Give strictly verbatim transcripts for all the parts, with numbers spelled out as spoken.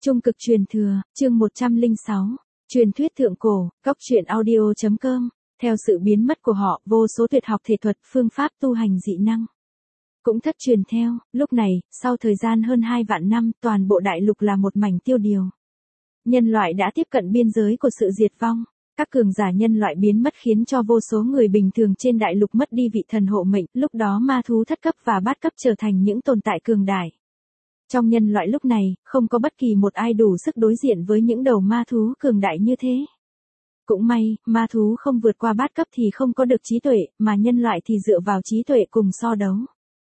Trung cực truyền thừa, chương một trăm lẻ sáu, truyền thuyết thượng cổ, góc truyện audio chấm com, theo sự biến mất của họ, vô số tuyệt học thể thuật, phương pháp tu hành dị năng cũng thất truyền theo. Lúc này, sau thời gian hơn hai vạn năm, toàn bộ đại lục là một mảnh tiêu điều. Nhân loại đã tiếp cận biên giới của sự diệt vong. Các cường giả nhân loại biến mất khiến cho vô số người bình thường trên đại lục mất đi vị thần hộ mệnh, lúc đó ma thú thất cấp và bát cấp trở thành những tồn tại cường đại. Trong nhân loại lúc này, không có bất kỳ một ai đủ sức đối diện với những đầu ma thú cường đại như thế. Cũng may, ma thú không vượt qua bát cấp thì không có được trí tuệ, mà nhân loại thì dựa vào trí tuệ cùng so đấu.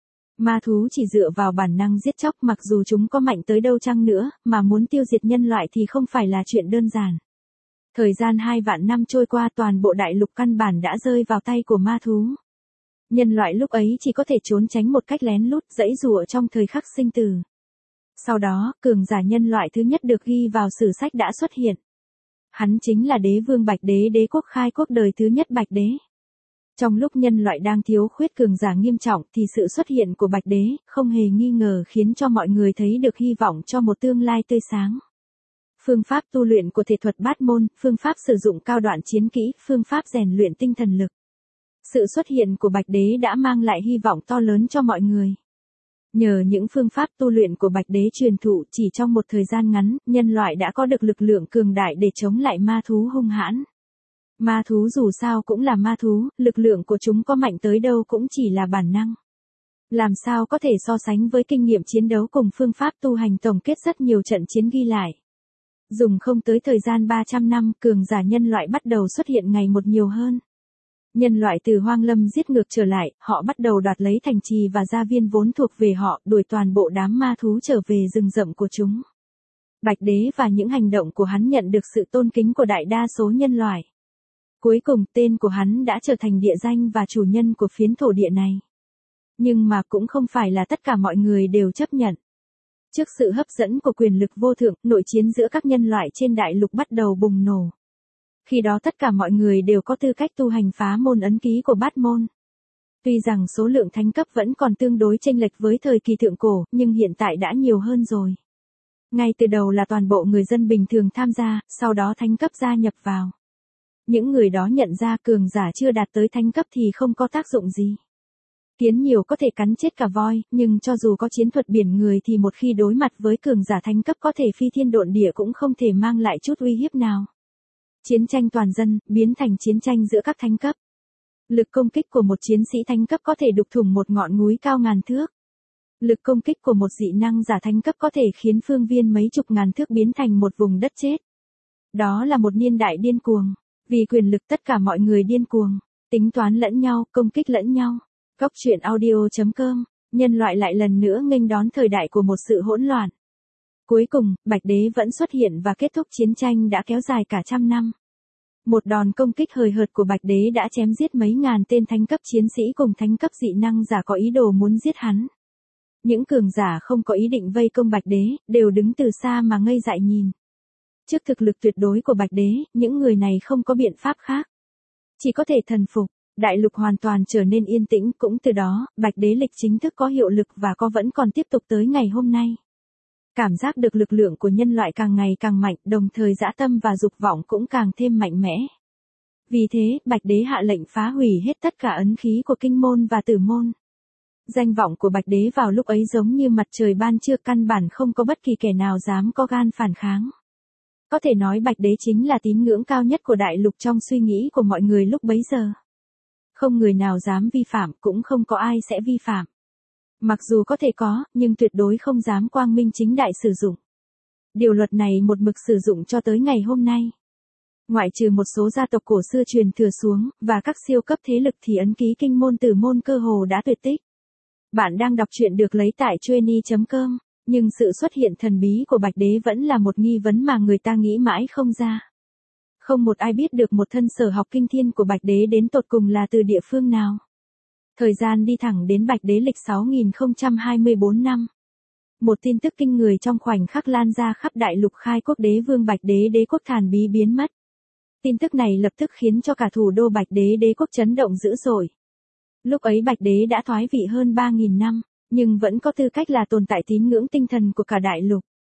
Ma thú chỉ dựa vào bản năng giết chóc, mặc dù chúng có mạnh tới đâu chăng nữa, mà muốn tiêu diệt nhân loại thì không phải là chuyện đơn giản. Thời gian hai vạn năm trôi qua, toàn bộ đại lục căn bản đã rơi vào tay của ma thú. Nhân loại lúc ấy chỉ có thể trốn tránh một cách lén lút, giãy giụa trong thời khắc sinh tử. Sau đó, cường giả nhân loại thứ nhất được ghi vào sử sách đã xuất hiện. Hắn chính là đế vương Bạch Đế, đế quốc khai quốc đời thứ nhất Bạch Đế. Trong lúc nhân loại đang thiếu khuyết cường giả nghiêm trọng thì sự xuất hiện của Bạch Đế không hề nghi ngờ khiến cho mọi người thấy được hy vọng cho một tương lai tươi sáng. Phương pháp tu luyện của thể thuật bát môn, phương pháp sử dụng cao đoạn chiến kỹ, phương pháp rèn luyện tinh thần lực. Sự xuất hiện của Bạch Đế đã mang lại hy vọng to lớn cho mọi người. Nhờ những phương pháp tu luyện của Bạch Đế truyền thụ, chỉ trong một thời gian ngắn, nhân loại đã có được lực lượng cường đại để chống lại ma thú hung hãn. Ma thú dù sao cũng là ma thú, lực lượng của chúng có mạnh tới đâu cũng chỉ là bản năng. Làm sao có thể so sánh với kinh nghiệm chiến đấu cùng phương pháp tu hành tổng kết rất nhiều trận chiến ghi lại. Dùng không tới thời gian ba trăm năm, cường giả nhân loại bắt đầu xuất hiện ngày một nhiều hơn. Nhân loại từ hoang lâm giết ngược trở lại, họ bắt đầu đoạt lấy thành trì và gia viên vốn thuộc về họ, đuổi toàn bộ đám ma thú trở về rừng rậm của chúng. Bạch Đế và những hành động của hắn nhận được sự tôn kính của đại đa số nhân loại. Cuối cùng, tên của hắn đã trở thành địa danh và chủ nhân của phiến thổ địa này. Nhưng mà cũng không phải là tất cả mọi người đều chấp nhận. Trước sự hấp dẫn của quyền lực vô thượng, nội chiến giữa các nhân loại trên đại lục bắt đầu bùng nổ. Khi đó tất cả mọi người đều có tư cách tu hành phá môn ấn ký của bát môn. Tuy rằng số lượng thánh cấp vẫn còn tương đối chênh lệch với thời kỳ thượng cổ, nhưng hiện tại đã nhiều hơn rồi. Ngay từ đầu là toàn bộ người dân bình thường tham gia, sau đó thánh cấp gia nhập vào. Những người đó nhận ra cường giả chưa đạt tới thánh cấp thì không có tác dụng gì. Kiến nhiều có thể cắn chết cả voi, nhưng cho dù có chiến thuật biển người thì một khi đối mặt với cường giả thánh cấp có thể phi thiên độn địa cũng không thể mang lại chút uy hiếp nào. Chiến tranh toàn dân, biến thành chiến tranh giữa các thánh cấp. Lực công kích của một chiến sĩ thánh cấp có thể đục thủng một ngọn núi cao ngàn thước. Lực công kích của một dị năng giả thánh cấp có thể khiến phương viên mấy chục ngàn thước biến thành một vùng đất chết. Đó là một niên đại điên cuồng. Vì quyền lực tất cả mọi người điên cuồng, tính toán lẫn nhau, công kích lẫn nhau. Góc truyện audio chấm com, nhân loại lại lần nữa nghênh đón thời đại của một sự hỗn loạn. Cuối cùng, Bạch Đế vẫn xuất hiện và kết thúc chiến tranh đã kéo dài cả trăm năm. Một đòn công kích hời hợt của Bạch Đế đã chém giết mấy ngàn tên thánh cấp chiến sĩ cùng thánh cấp dị năng giả có ý đồ muốn giết hắn. Những cường giả không có ý định vây công Bạch Đế, đều đứng từ xa mà ngây dại nhìn. Trước thực lực tuyệt đối của Bạch Đế, những người này không có biện pháp khác. Chỉ có thể thần phục, đại lục hoàn toàn trở nên yên tĩnh, cũng từ đó, Bạch Đế lịch chính thức có hiệu lực và có vẫn còn tiếp tục tới ngày hôm nay. Cảm giác được lực lượng của nhân loại càng ngày càng mạnh, đồng thời dã tâm và dục vọng cũng càng thêm mạnh mẽ. Vì thế, Bạch Đế hạ lệnh phá hủy hết tất cả ấn khí của kinh môn và tử môn. Danh vọng của Bạch Đế vào lúc ấy giống như mặt trời ban trưa, căn bản không có bất kỳ kẻ nào dám có gan phản kháng. Có thể nói Bạch Đế chính là tín ngưỡng cao nhất của đại lục trong suy nghĩ của mọi người lúc bấy giờ. Không người nào dám vi phạm, cũng không có ai sẽ vi phạm. Mặc dù có thể có, nhưng tuyệt đối không dám quang minh chính đại sử dụng. Điều luật này một mực sử dụng cho tới ngày hôm nay. Ngoại trừ một số gia tộc cổ xưa truyền thừa xuống, và các siêu cấp thế lực thì ấn ký kinh môn tử môn cơ hồ đã tuyệt tích. Bạn đang đọc truyện được lấy tại trueni chấm com. Nhưng sự xuất hiện thần bí của Bạch Đế vẫn là một nghi vấn mà người ta nghĩ mãi không ra. Không một ai biết được một thân sở học kinh thiên của Bạch Đế đến tột cùng là từ địa phương nào. Thời gian đi thẳng đến Bạch Đế lịch sáu nghìn không trăm hai mươi tư năm. Một tin tức kinh người trong khoảnh khắc lan ra khắp đại lục khai quốc, đế vương Bạch Đế đế quốc thần bí biến mất. Tin tức này lập tức khiến cho cả thủ đô Bạch Đế đế quốc chấn động dữ dội. Lúc ấy Bạch Đế đã thoái vị hơn ba nghìn năm. Nhưng vẫn có tư cách là tồn tại tín ngưỡng tinh thần của cả đại lục.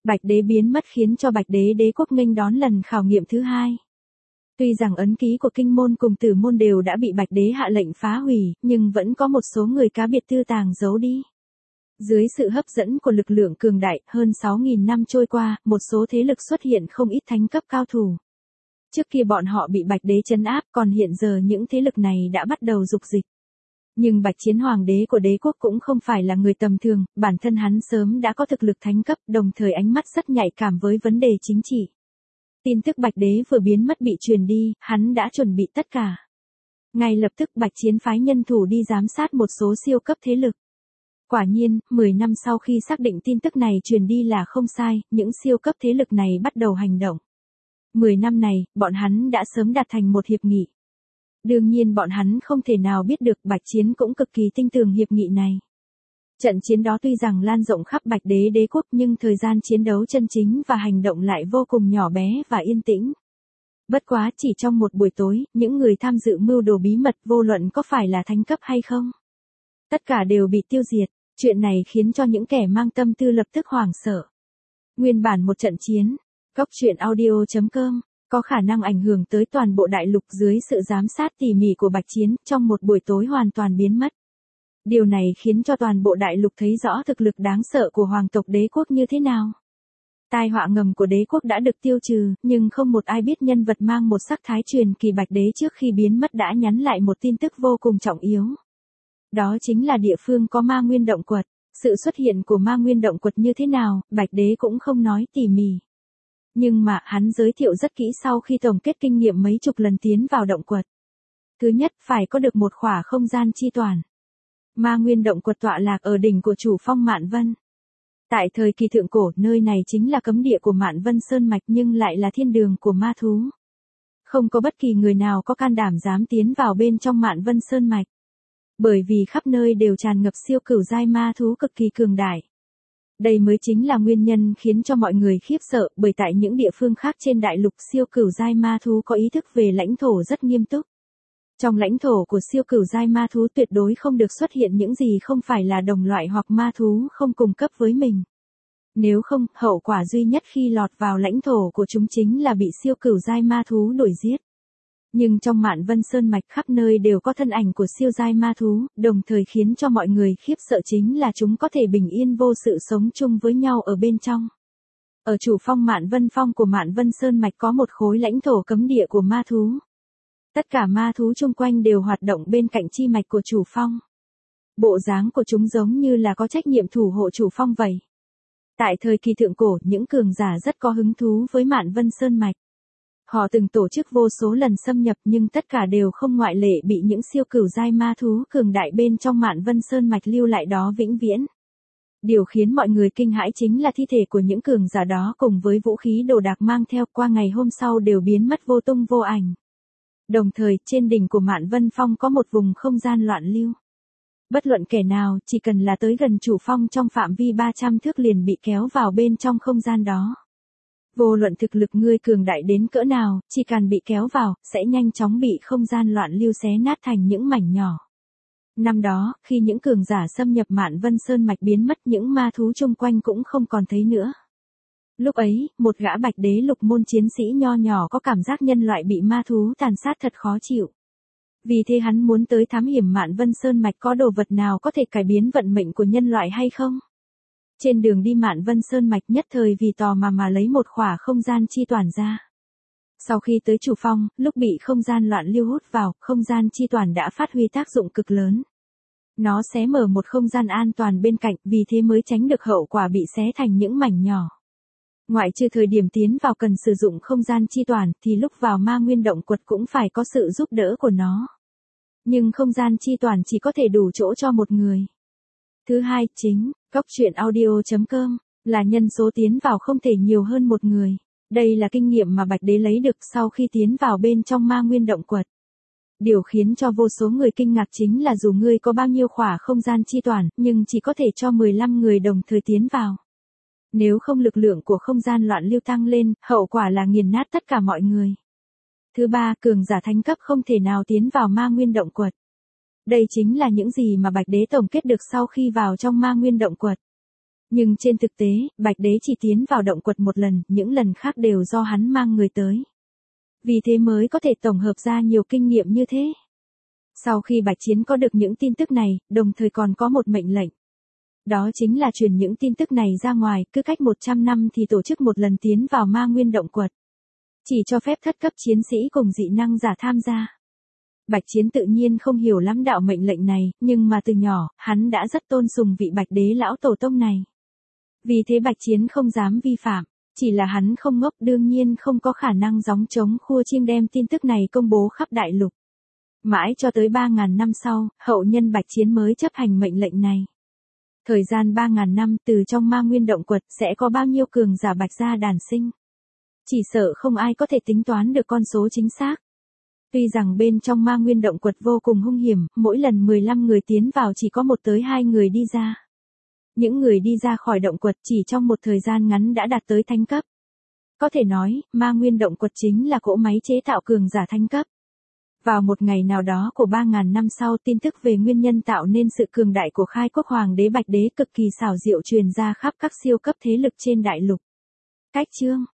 Bạch đế biến mất khiến cho Bạch đế đế quốc nghênh đón lần khảo nghiệm thứ hai. Tuy rằng ấn ký của kinh môn cùng tử môn đều đã bị Bạch đế hạ lệnh phá hủy, nhưng vẫn có một số người cá biệt tư tàng giấu đi. Dưới sự hấp dẫn của lực lượng cường đại, hơn sáu nghìn năm trôi qua, một số thế lực xuất hiện không ít thánh cấp cao thủ. Trước kia bọn họ bị Bạch đế trấn áp, còn hiện giờ những thế lực này đã bắt đầu dục dịch. Nhưng Bạch Chiến Hoàng đế của đế quốc cũng không phải là người tầm thường, bản thân hắn sớm đã có thực lực thánh cấp, đồng thời ánh mắt rất nhạy cảm với vấn đề chính trị. Tin tức Bạch đế vừa biến mất bị truyền đi, hắn đã chuẩn bị tất cả. Ngay lập tức Bạch Chiến phái nhân thủ đi giám sát một số siêu cấp thế lực. Quả nhiên, mười năm sau khi xác định tin tức này truyền đi là không sai, những siêu cấp thế lực này bắt đầu hành động. mười năm này, bọn hắn đã sớm đạt thành một hiệp nghị. Đương nhiên bọn hắn không thể nào biết được Bạch Chiến cũng cực kỳ tin tưởng hiệp nghị này. Trận chiến đó tuy rằng lan rộng khắp Bạch đế đế quốc nhưng thời gian chiến đấu chân chính và hành động lại vô cùng nhỏ bé và yên tĩnh. Bất quá chỉ trong một buổi tối, những người tham dự mưu đồ bí mật vô luận có phải là thánh cấp hay không. Tất cả đều bị tiêu diệt, chuyện này khiến cho những kẻ mang tâm tư lập tức hoảng sợ. Nguyên bản một trận chiến, Góc truyện audio chấm com, có khả năng ảnh hưởng tới toàn bộ đại lục dưới sự giám sát tỉ mỉ của Bạch Chiến, trong một buổi tối hoàn toàn biến mất. Điều này khiến cho toàn bộ đại lục thấy rõ thực lực đáng sợ của hoàng tộc đế quốc như thế nào. Tai họa ngầm của đế quốc đã được tiêu trừ, nhưng không một ai biết nhân vật mang một sắc thái truyền kỳ Bạch đế trước khi biến mất đã nhắn lại một tin tức vô cùng trọng yếu. Đó chính là địa phương có ma nguyên động quật. Sự xuất hiện của ma nguyên động quật như thế nào, Bạch đế cũng không nói tỉ mỉ. Nhưng mà hắn giới thiệu rất kỹ sau khi tổng kết kinh nghiệm mấy chục lần tiến vào động quật. Thứ nhất, phải có được một khỏa không gian chi toàn. Ma nguyên động quật tọa lạc ở đỉnh của chủ phong Mạn Vân. Tại thời kỳ thượng cổ, nơi này chính là cấm địa của Mạn Vân Sơn Mạch nhưng lại là thiên đường của ma thú. Không có bất kỳ người nào có can đảm dám tiến vào bên trong Mạn Vân Sơn Mạch. Bởi vì khắp nơi đều tràn ngập siêu cửu giai ma thú cực kỳ cường đại. Đây mới chính là nguyên nhân khiến cho mọi người khiếp sợ, bởi tại những địa phương khác trên đại lục siêu cửu giai ma thú có ý thức về lãnh thổ rất nghiêm túc. Trong lãnh thổ của siêu cửu giai ma thú tuyệt đối không được xuất hiện những gì không phải là đồng loại hoặc ma thú không cùng cấp với mình. Nếu không, hậu quả duy nhất khi lọt vào lãnh thổ của chúng chính là bị siêu cửu giai ma thú đuổi giết. Nhưng trong Mạn Vân Sơn Mạch khắp nơi đều có thân ảnh của siêu giai ma thú, đồng thời khiến cho mọi người khiếp sợ chính là chúng có thể bình yên vô sự sống chung với nhau ở bên trong. Ở chủ phong Mạn Vân Phong của Mạn Vân Sơn Mạch có một khối lãnh thổ cấm địa của ma thú. Tất cả ma thú chung quanh đều hoạt động bên cạnh chi mạch của chủ phong. Bộ dáng của chúng giống như là có trách nhiệm thủ hộ chủ phong vậy. Tại thời kỳ thượng cổ, những cường giả rất có hứng thú với Mạn Vân Sơn Mạch. Họ từng tổ chức vô số lần xâm nhập nhưng tất cả đều không ngoại lệ bị những siêu cửu giai ma thú cường đại bên trong Mạn Vân Sơn Mạch lưu lại đó vĩnh viễn. Điều khiến mọi người kinh hãi chính là thi thể của những cường giả đó cùng với vũ khí đồ đạc mang theo qua ngày hôm sau đều biến mất vô tung vô ảnh. Đồng thời, trên đỉnh của Mạn Vân Phong có một vùng không gian loạn lưu. Bất luận kẻ nào, chỉ cần là tới gần chủ phong trong phạm vi ba trăm thước liền bị kéo vào bên trong không gian đó. Vô luận thực lực ngươi cường đại đến cỡ nào, chỉ cần bị kéo vào, sẽ nhanh chóng bị không gian loạn lưu xé nát thành những mảnh nhỏ. Năm đó, khi những cường giả xâm nhập Mạn Vân Sơn Mạch biến mất, những ma thú chung quanh cũng không còn thấy nữa. Lúc ấy, một gã Bạch đế lục môn chiến sĩ nho nhỏ có cảm giác nhân loại bị ma thú tàn sát thật khó chịu. Vì thế hắn muốn tới thám hiểm Mạn Vân Sơn Mạch có đồ vật nào có thể cải biến vận mệnh của nhân loại hay không. Trên đường đi Mạn Vân Sơn Mạch nhất thời vì tò mà mà lấy một khỏa không gian chi toàn ra. Sau khi tới chủ phong, lúc bị không gian loạn lưu hút vào, không gian chi toàn đã phát huy tác dụng cực lớn. Nó xé mở một không gian an toàn bên cạnh, vì thế mới tránh được hậu quả bị xé thành những mảnh nhỏ. Ngoại trừ thời điểm tiến vào cần sử dụng không gian chi toàn, thì lúc vào ma nguyên động quật cũng phải có sự giúp đỡ của nó. Nhưng không gian chi toàn chỉ có thể đủ chỗ cho một người. Thứ hai, chính, Góc truyện audio chấm com, là nhân số tiến vào không thể nhiều hơn một người. Đây là kinh nghiệm mà Bạch đế lấy được sau khi tiến vào bên trong ma nguyên động quật. Điều khiến cho vô số người kinh ngạc chính là dù ngươi có bao nhiêu khỏa không gian chi toàn, nhưng chỉ có thể cho mười lăm người đồng thời tiến vào. Nếu không lực lượng của không gian loạn lưu tăng lên, hậu quả là nghiền nát tất cả mọi người. Thứ ba, cường giả thánh cấp không thể nào tiến vào ma nguyên động quật. Đây chính là những gì mà Bạch đế tổng kết được sau khi vào trong ma nguyên động quật. Nhưng trên thực tế, Bạch Đế chỉ tiến vào động quật một lần, những lần khác đều do hắn mang người tới. Vì thế mới có thể tổng hợp ra nhiều kinh nghiệm như thế. Sau khi Bạch Chiến có được những tin tức này, đồng thời còn có một mệnh lệnh. Đó chính là truyền những tin tức này ra ngoài, cứ cách một trăm năm thì tổ chức một lần tiến vào ma nguyên động quật. Chỉ cho phép thất cấp chiến sĩ cùng dị năng giả tham gia. Bạch Chiến tự nhiên không hiểu lắm đạo mệnh lệnh này, nhưng mà từ nhỏ, hắn đã rất tôn sùng vị Bạch Đế lão tổ tông này. Vì thế Bạch Chiến không dám vi phạm, chỉ là hắn không ngốc, đương nhiên không có khả năng gióng trống khua chiêng đem tin tức này công bố khắp đại lục. Mãi cho tới ba ngàn năm sau, hậu nhân Bạch Chiến mới chấp hành mệnh lệnh này. Thời gian ba ngàn năm, từ trong ma nguyên động quật sẽ có bao nhiêu cường giả Bạch gia đàn sinh. Chỉ sợ không ai có thể tính toán được con số chính xác. Tuy rằng bên trong ma nguyên động quật vô cùng hung hiểm, mỗi lần mười lăm người tiến vào chỉ có một tới hai người đi ra. Những người đi ra khỏi động quật chỉ trong một thời gian ngắn đã đạt tới thánh cấp. Có thể nói, ma nguyên động quật chính là cỗ máy chế tạo cường giả thánh cấp. Vào một ngày nào đó của ba ngàn năm sau, tin tức về nguyên nhân tạo nên sự cường đại của khai quốc hoàng đế Bạch Đế cực kỳ xảo diệu truyền ra khắp các siêu cấp thế lực trên đại lục. Cách chương